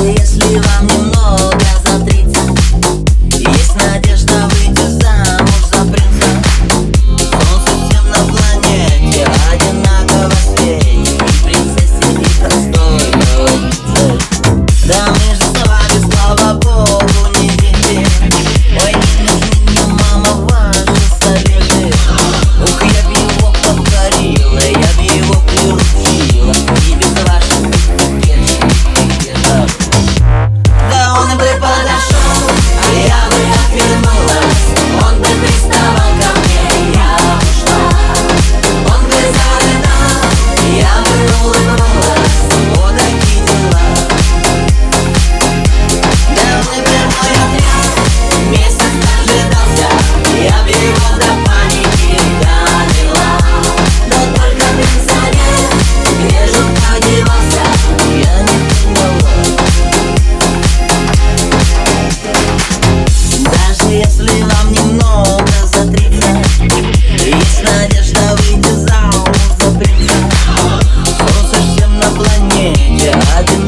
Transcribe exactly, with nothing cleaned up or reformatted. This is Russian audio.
Даже если вам немного за тридцать, есть надежда выйти замуж за принца. Солнце всем на планете одинаково светит, и принцессе, и простой голубице. Да мы же с вами, слава богу, не дети. Ой, не нужны мне, мама, ваши советы. Ух, я б его покорила, я б его приручила, и без ваших этикеток. Да он бы подошел, а я бы отвернулась. Он бы приставал ко мне, я бы ушла. Он бы зарыдал, я бы улыбнулась. Вот такие дела. Да он и мой отряд месяц дожидался, я б его до паники довела. Но только принца нет, где же он подевался, я не поняла. Даже если вам немного за тридцать, есть надежда выйти замуж за принца. Солнце всем на планете один